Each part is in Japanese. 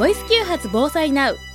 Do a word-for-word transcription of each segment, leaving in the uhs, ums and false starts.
ボイスきゅう発防災ナウ。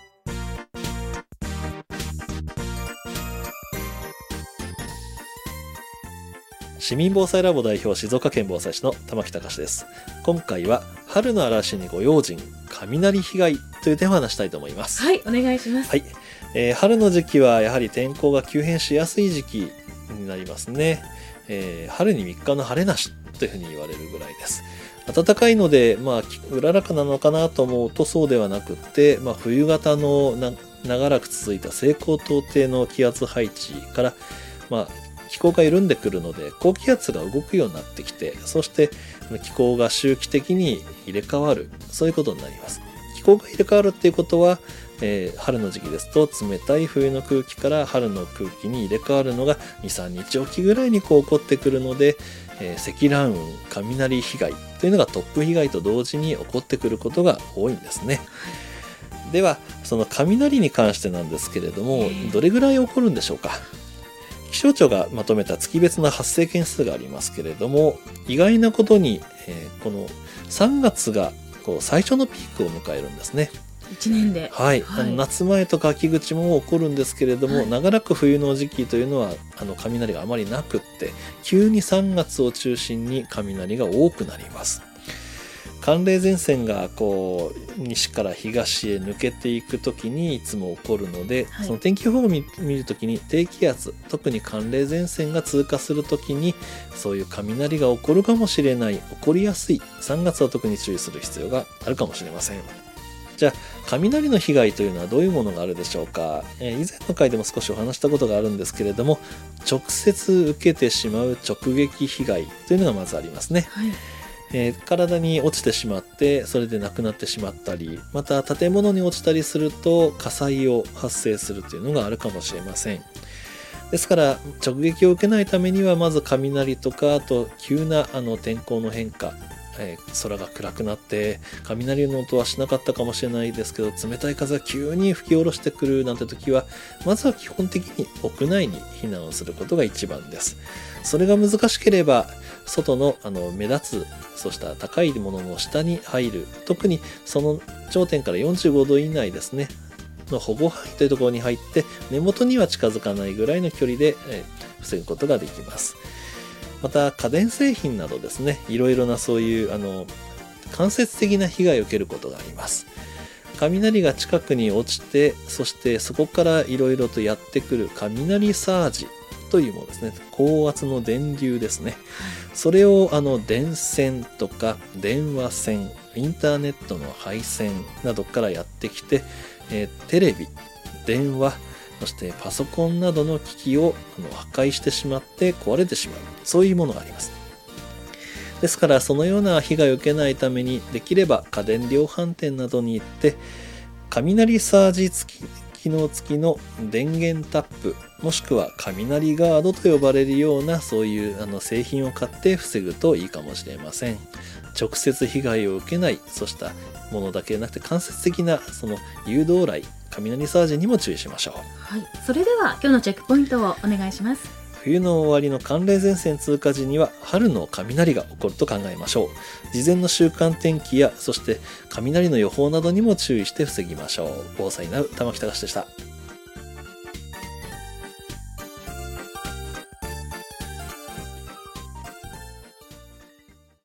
市民防災ラボ代表、静岡県防災士の玉木隆です。今回は春の嵐にご用心、雷被害というテーマを話したいと思います。 はい、お願いします。 はい、えー、春の時期はやはり天候が急変しやすい時期になりますね。えー、春にみっかの晴れなしというふうに言われるぐらいです。暖かいので、まあ、うららかなのかなと思うとそうではなくって、まあ、冬型のな長らく続いた西高東低の気圧配置から、まあ、気候が緩んでくるので高気圧が動くようになってきて、そして気候が周期的に入れ替わる、そういうことになります。気候が入れ替わるっていうことは、えー、春の時期ですと冷たい冬の空気から春の空気に入れ替わるのが にさんにちおきぐらいにこう起こってくるので、えー、積乱雲、雷被害というのが突風被害と同時に起こってくることが多いんですね。ではその雷に関してなんですけれども、どれぐらい起こるんでしょうか。気象庁がまとめた月別の発生件数がありますけれども、意外なことに、えー、このさんがつがこう最初のピークを迎えるんですね。 いちねんで、 はいはい、 あの夏前とか秋口も起こるんですけれども、はい、長らく冬の時期というのはあの雷があまりなくって、急にさんがつを中心に雷が多くなります。寒冷前線がこう西から東へ抜けていくときにいつも起こるので、はい、その天気予報を 見, 見るときに低気圧、特に寒冷前線が通過するときにそういう雷が起こるかもしれない、起こりやすいさんがつは特に注意する必要があるかもしれません。じゃあ雷の被害というのはどういうものがあるでしょうか。えー、以前の回でも少しお話したことがあるんですけれども、直接受けてしまう直撃被害というのがまずありますね。はい、えー、体に落ちてしまってそれで亡くなってしまったり、また建物に落ちたりすると火災を発生するというのがあるかもしれません。ですから直撃を受けないためにはまず雷とか、あと急なあの天候の変化、えー、空が暗くなって雷の音はしなかったかもしれないですけど、冷たい風が急に吹き下ろしてくるなんて時は、まずは基本的に屋内に避難をすることが一番です。それが難しければ外の、あの目立つそうした高いものの下に入る、特にその頂点からよんじゅうごど以内ですねの保護範囲というところに入って、根元には近づかないぐらいの距離で、えー、防ぐことができます。また家電製品などですね、いろいろなそういうあの間接的な被害を受けることがあります。雷が近くに落ちて、そしてそこからいろいろとやってくる雷サージというものですね。高圧の電流ですね。それをあの電線とか電話線、インターネットの配線などからやってきて、えー、テレビ、電話、そしてパソコンなどの機器を破壊してしまって壊れてしまう、そういうものがあります。ですからそのような被害を受けないために、できれば家電量販店などに行って雷サージ付き機能付きの電源タップ、もしくは雷ガードと呼ばれるようなそういうあの製品を買って防ぐといいかもしれません。直接被害を受けない、そうしたものだけでなくて間接的なその誘導雷、雷サージにも注意しましょう。 はい、それでは今日のチェックポイントをお願いします。 冬の終わりの寒冷前線通過時には春の雷が起こると考えましょう。事前の週間天気やそして雷の予報などにも注意して防ぎましょう。防災ナウ玉木隆でした。